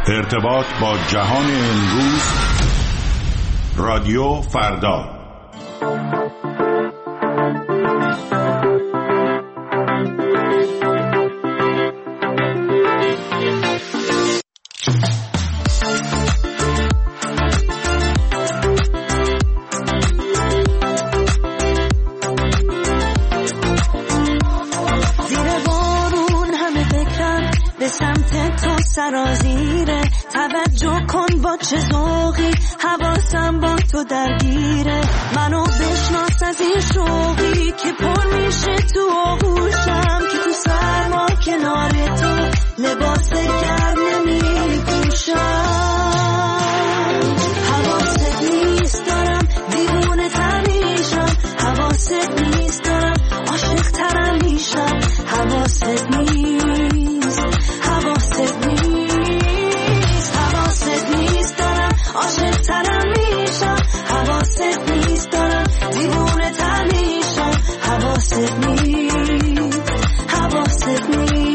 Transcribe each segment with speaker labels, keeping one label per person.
Speaker 1: ارتباط با جهان امروز، رادیو فردا.
Speaker 2: سرازیره توجه کن با چه ذوقی حواسم با تو درگیره منو بشناس از این شوقی که پر میشه تو آغوشم که تو سرما کنار تو لباس گرم نمیپوشم حواست نیست دارم دیوونه تر میشم حواست نیست دارم عاشق ترم میشم حواست نیست حواست نیست حواست نیست دارم عاشق ترم میشم حواست نیست دارم دیوونه تر میشم حواست نیست حواست نیست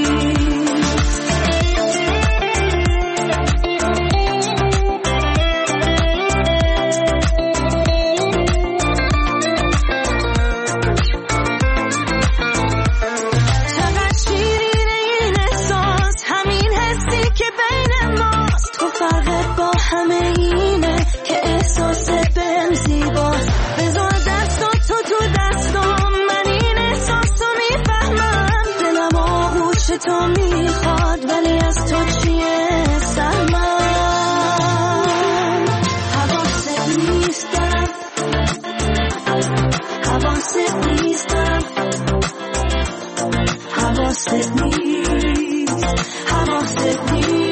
Speaker 2: همه اینه که احساس بهم زیباست بذار دستو تو دستم من این احساسو میفهمم دلم آغوش تو میخواد ولی از تو چیه سرمن حواست نیست دارم حواست نیست دارم حواست نیست حواست نیست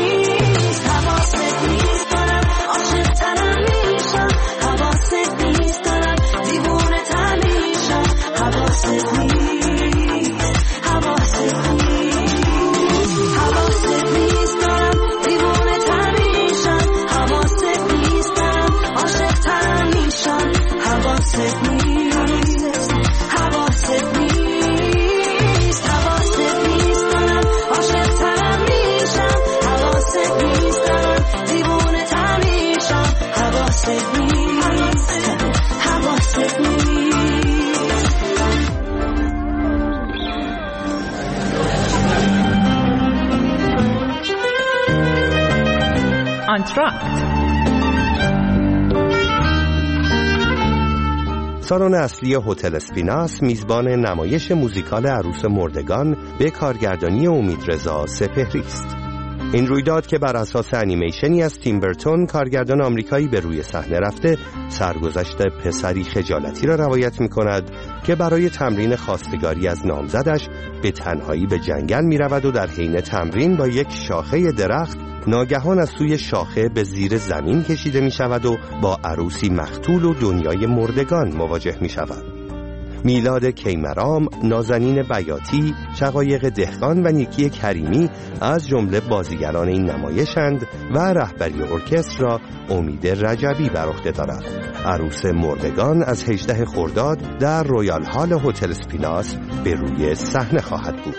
Speaker 3: سالن اصلی هتل اسپیناس میزبان نمایش موزیکال عروس مردگان به کارگردانی امیدرضا سپهری است. این رویداد که بر اساس انیمیشنی از تیم برتون کارگردان آمریکایی به روی صحنه رفته سرگذشت پسری خجالتی را روایت می کند که برای تمرین خواستگاری از نامزدش به تنهایی به جنگل می رود و در حین تمرین با یک شاخه درخت ناگهان از سوی شاخه به زیر زمین کشیده می شود و با عروسی مقتول و دنیای مردگان مواجه می شود. میلاد کیمرام، نازنین بیاتی، شقایق دهقان و نیکی کریمی از جمله بازیگران این نمایشند و رهبری ارکستر را امید رجبی بر عهده دارد. عروس مردگان از 18 خرداد در رویال هال هتل اسپیناس به روی صحنه خواهد بود.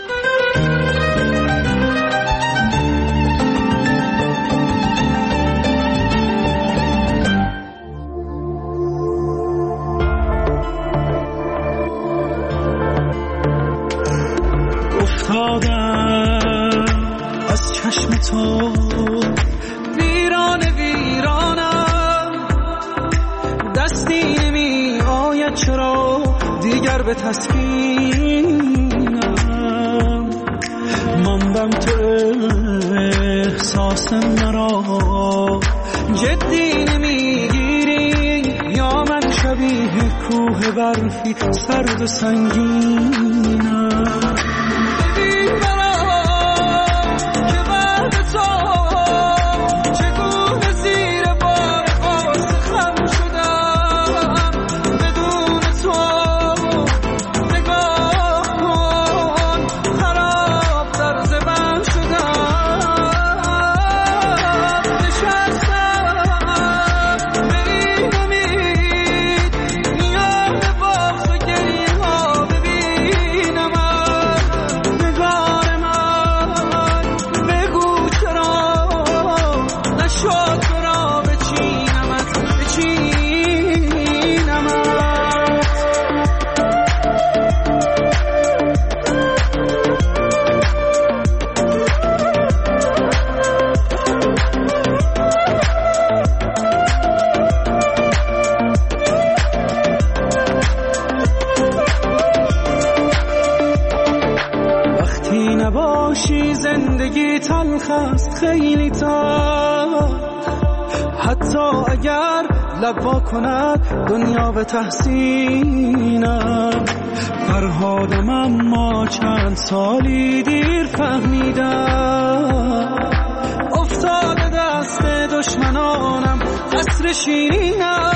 Speaker 4: از چشم تو ویرانم دستی نمی آید چرا دیگر به تسکینم ماندم تو احساس مرا جدی نمیگیری یا من شبیه کوه برفی سرد و سنگینم تلخ است خیلی تا حتی اگر لب وا کند دنیا به تحسینم. فرهادم اما چند سالی دیر فهمیدم افتاده دست دشمنانم قصر شیرینم.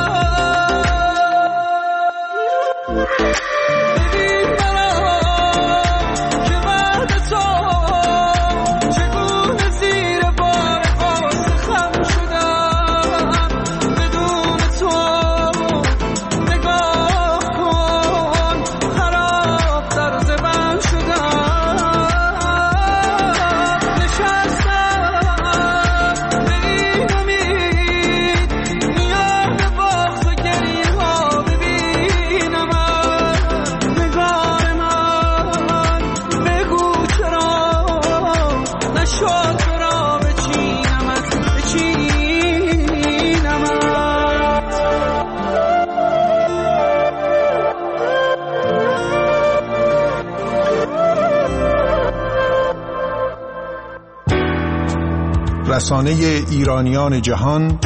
Speaker 5: رسانه ایرانیان جهان،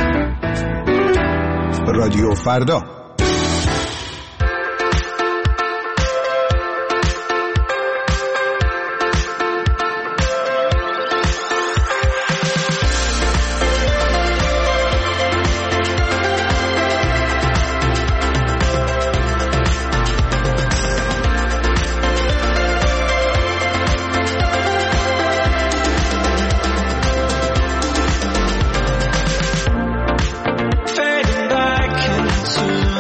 Speaker 5: رادیو فردا.
Speaker 4: Fading back into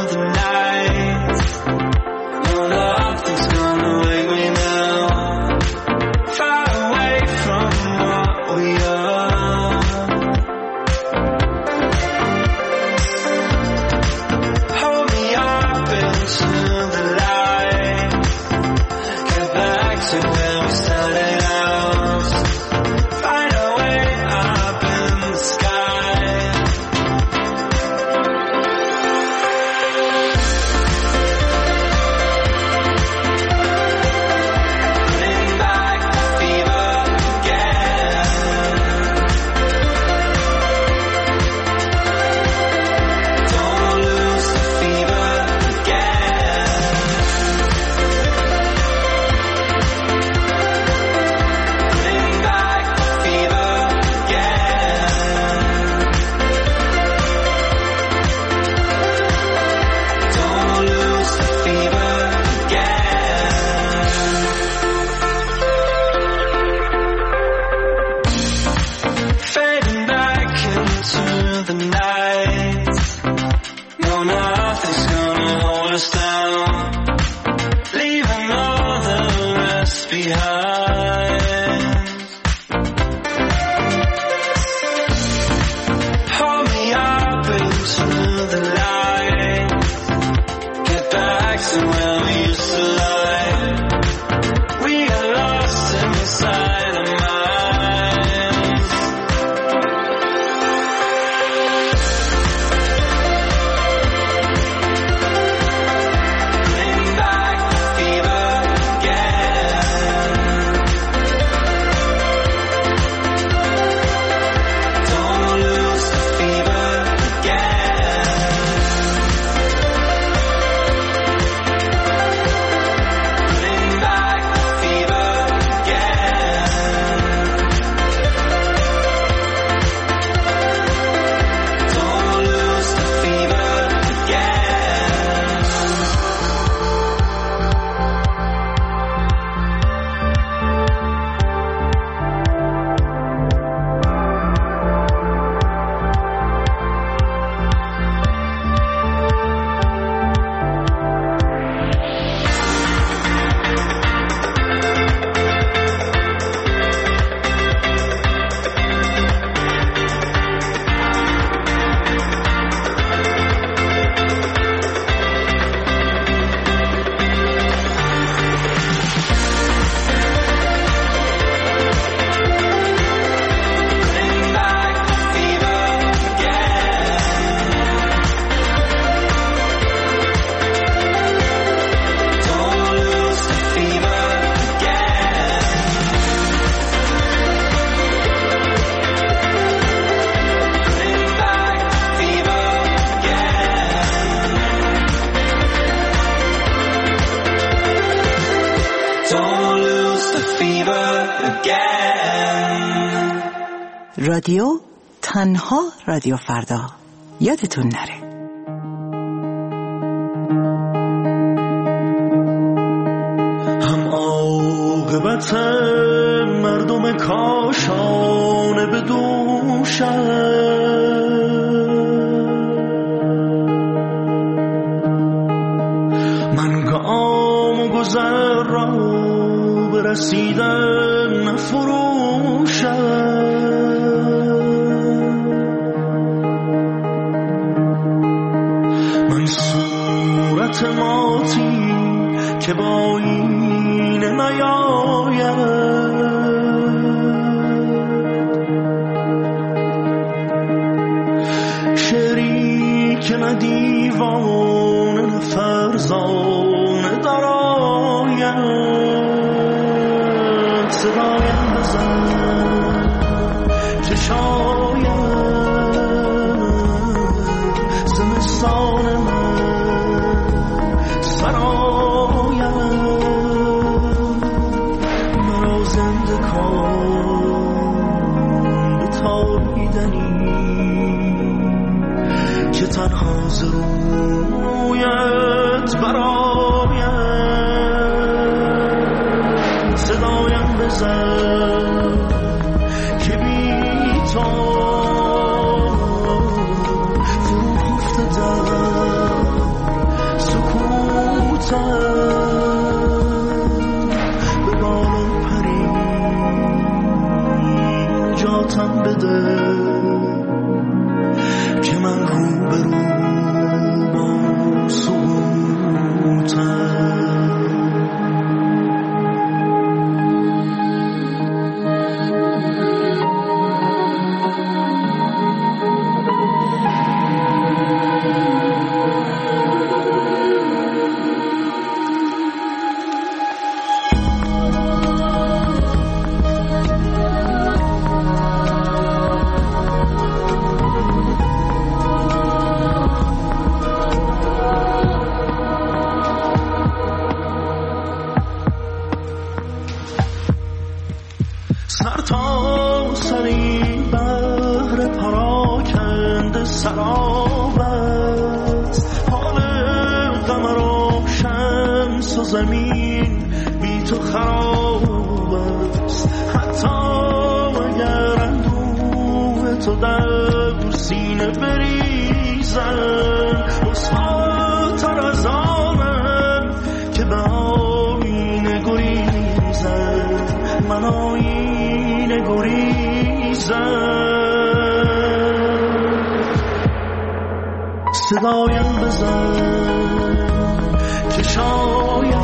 Speaker 6: رادیو تنها رادیو فردا، یادتون نره.
Speaker 4: هم عاقبت مردم کاشانه به دوشم، من گام و گذر را برسیدن نفروشم. من صورت ماتی که با این نیاید، شعری که نه دیوانه نه فرزانه درآید، صدایم بزن که شاید زمستان من سراید، مرا زنده کن به تابیدنی که تنها ز رویت براید، صدایم بزن که بی تو فرو خفته در سکوتم، به بالم پری نجاتم بده که من رو به رو با سکوتم. سر تا سری بحر پراکنده سرابت، حال قمر و شمس و زمین بی تو خراب است. حتی اگر اندوه تو در سینه بریزن، وسعاتر از آنم که به آینه گریزن، من آینه گریزم. صدایم بزن که شاید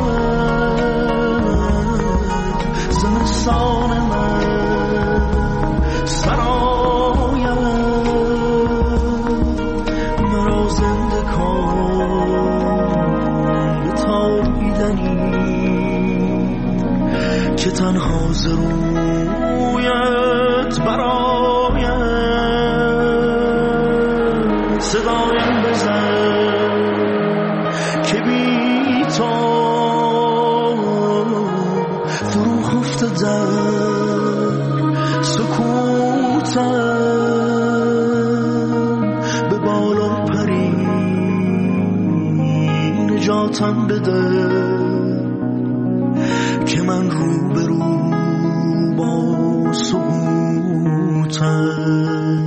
Speaker 4: زمستان من سراید، مرا زنده کن به تابیدنی که تنها ز رویت براید، صدایم بزن که بی تو فرو خفته در سکوتم، به بالا پری نجاتم بده که من رو به رو با سکوتم.